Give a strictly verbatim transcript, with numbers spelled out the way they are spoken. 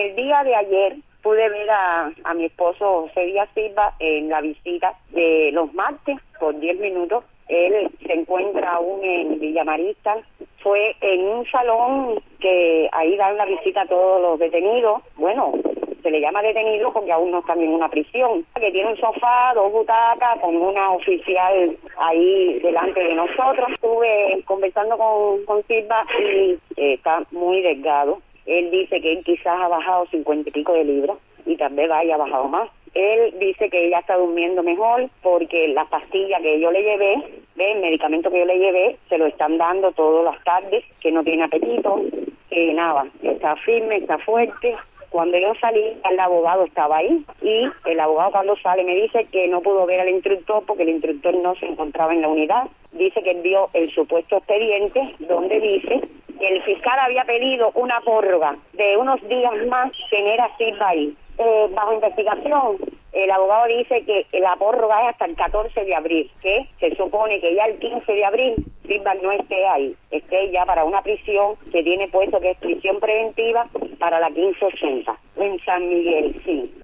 el día de ayer pude ver a, a mi esposo José Díaz Silva en la visita de los martes por diez minutos. Él se encuentra aún en Villamarista. Fue en un salón que ahí dan la visita a todos los detenidos. Bueno, se le llama detenido porque aún no están en una prisión. Que tiene un sofá, dos butacas, con una oficial ahí delante de nosotros. Estuve conversando con, con Silva y eh, está muy delgado. Él dice que él quizás ha bajado cincuenta y pico de libras y tal vez haya bajado más. Él dice que ella está durmiendo mejor porque la pastilla que yo le llevé, el medicamento que yo le llevé, se lo están dando todas las tardes, que no tiene apetito, que nada, está firme, está fuerte. Cuando yo salí, el abogado estaba ahí y el abogado cuando sale me dice que no pudo ver al instructor porque el instructor no se encontraba en la unidad. Dice que vio el supuesto expediente donde dice que el fiscal había pedido una prórroga de unos días más tener a Silva ahí. Eh, bajo investigación, el abogado dice que la prórroga es hasta el catorce de abril, que se supone que ya el quince de abril Silva no esté ahí, esté ya para una prisión que tiene puesto que es prisión preventiva para la quince ochenta en San Miguel, sí.